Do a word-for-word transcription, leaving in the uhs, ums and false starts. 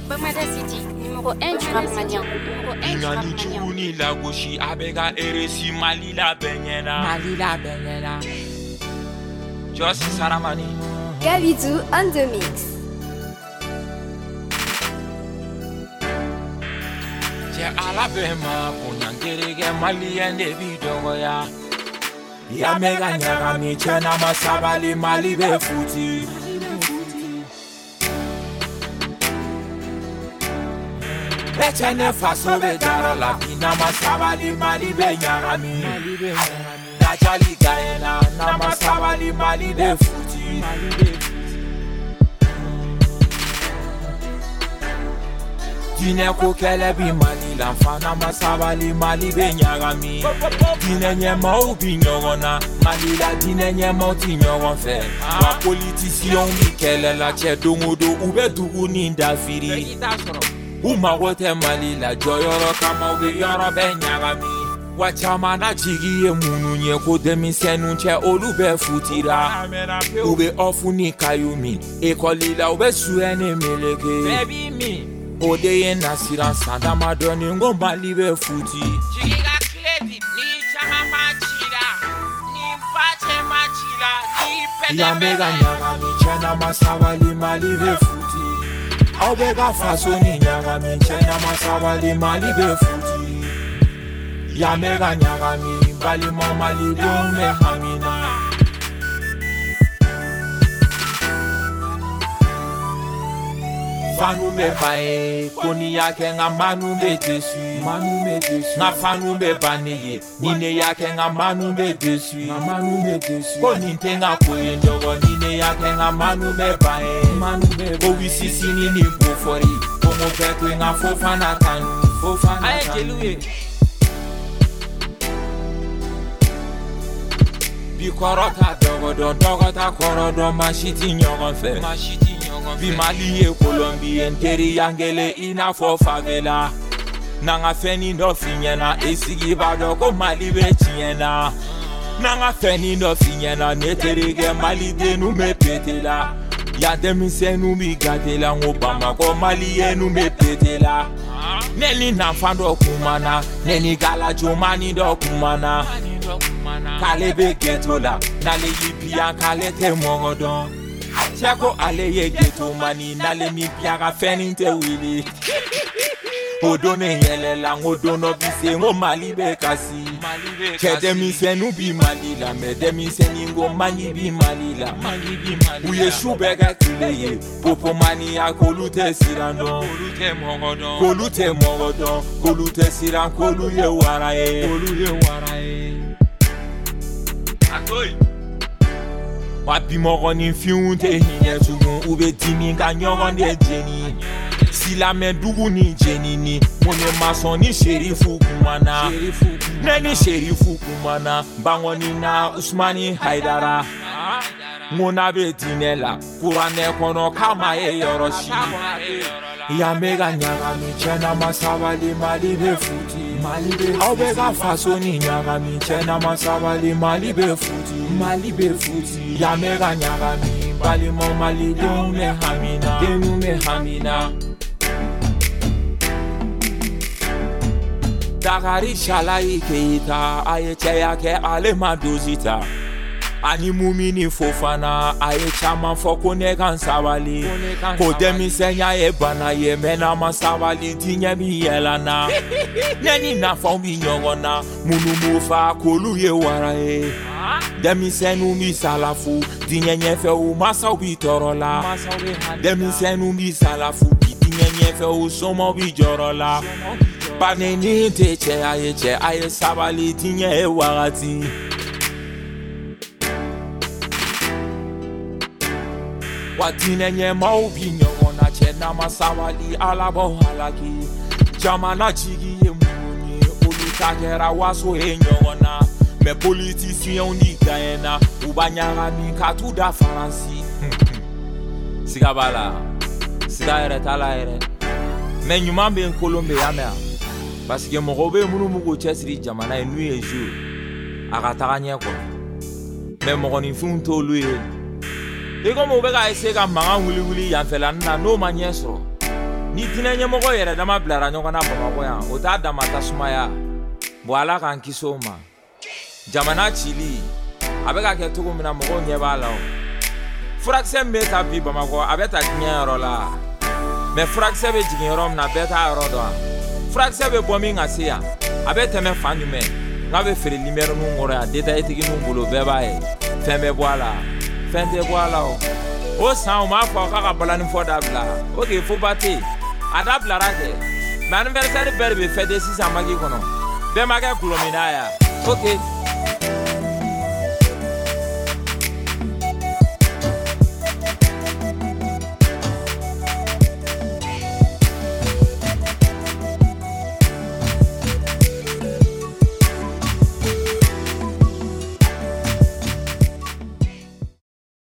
Bamada City, numéro un du rap malien. Numéro un du rap malien. Ni la gauchi abega eresi Mali la benyena. Mali la benyena. Just Saramani. Gabidou on the mix. Je alabema kunyangerege Mali ende bidogo ya. Ya mega nyaga mi chena masabali Mali be futi. Echene faso be dara la bina masabali Mali be nyaga mi. Nachali gaena na masabali Mali be futi. Dine ko kele bi Mali la fana masabali Mali be nyaga mi. Dine nyema ubi nyogona Mali la dine nyema uti nyogon fe. Wa politisyon bi kele la che dongodo ube dugu ni ndafiri. Uma wote Mali la joyoro kama ube yoro be nyaga mi. Wa chama na chigi ye munu nye ko demi senu che olu be futira. Ube ofu ni kayumi ekoli la ube suene meleke. Baby me Ode ye nasira sanda madoni ngo Mali be futi. Chiga credit ni chama machila. Ni mpache machila. Ni pede Ya mega nyaga mi chena masabali Mali be futi. Obega faso ni nyaga mi chena masabali Mali be futi. Ya mega nyaga mi bali mo Mali do me hamina. Fanu me bae, koni yake nga manu me desu, manu me desu. Nga fanu me baneye, nine yake nga manu me desu, nga manu me desu. Koni tenga koye ndogo, nine yake nga manu me bae, manu me bae. Kowi sisi nini bufori, komo pekwe nga fofana kanu, fofana kanu. Aye jeluye. Bi korota dogo do, dogo ta korodo, mashiti nyogon fe, mashiti Bi Mali e Colombie nteri yangele ina fo favela. Nanga feni no finyena esigi bado ko Mali be tiena. Nanga feni no finyena neterige Mali de nu me petela. Ya demi se nu mi gatela ngobama ko Mali e nu me petela. Neni na fando kumana, neni gala jomani do kumana. Kale be getola, nale yipia kale te mogodon. Chako ale ye geto mani nale mi piaga feninte wili. Odone yele la ngodono bise ngo Mali be kasi. Che demi se nu bi Mali la me demi se ningo mani bi Mali la. Uye shubega kileye popo mani ya kolute sirando. Kolute mogodon, kolute mogodon, kolute siran kolu ye waraye, kolu ye waraye. Akoy. Wapi mogoni fiunte hinye tugun ube timi ka nyogon de jeni. Si la men dugu ni jeni ni mone mason ni sherifu kumana. Neni sherifu kumana bangoni na Usmani Haidara. Mona be dinela kurane kono kama e yoroshi. Ya mega nyaga mi chena masabali Mali be futi. Mali be Obega faso ni nyaga mi chena masabali Mali be futi. Mali be futi. Ya mega nyaga mi bali mo Mali do me hamina. Denu me hamina. Dagari shala ikeita aye cheya ke ale madozita. Ani mumini fofana aye chama foko ne kan sabali. Ko demi senya e bana ye mena masabali tinye mi yelana. Neni na fo mi nyongona munu mufa kolu ye warae. Demi senu mi salafu tinye nyefe u masa bi torola. Demi senu mi salafu tinye nyefe u somo bi jorola. Paneni te che aye che aye sabali tinye e warati. Watine nye maubi nyongona chena masawali alabo halaki. Jamana chigi ye muni olutakera waso he nyongona. Me politisyen ni gaena ubanyara mi katuda faransi. Sigabala siga ere tala ere. Me nyuma be Colombe yamea. Parce que mogobe munu mugo chesri jamana enu e jour. Akataka nye ko. Me mogoni funto luye. E como vega ese ga manga wuli wuli ya fela na no manye so ni diinɛ ɲɛmɔgɔ yɛrɛ dama bilara ɲɔgɔn na Bamakɔ yan o t'a dama tasumaya bon Ala k'an kisi o ma jamana cili a bɛ ka kɛ cogo min na mɔgɔw ɲɛ b'a la o furakisɛ min bɛ ta bi Bamakɔ a bɛ ta diɲɛ yɔrɔ la mais furakisɛ bɛ jigin yɔrɔ min na bɛɛ t'a yɔrɔ dɔn furakisɛ bɛ bɔ min ka se yan a bɛ tɛmɛ fan jumɛn n'a bɛ feere lumière ninnu kɔrɔ yan détail tigi ninnu bolo bɛɛ b'a ye fɛn bɛ bɔ a la fɛn tɛ bɔ a la o o san o m'a fɔ k'a ka balani fɔ dabila ok fo ba tɛ yen a dabilara kɛ mais anniversaire bɛɛ de bɛ fêter sisan Maki kɔnɔ bɛɛ ma kɛ kulomina ya ok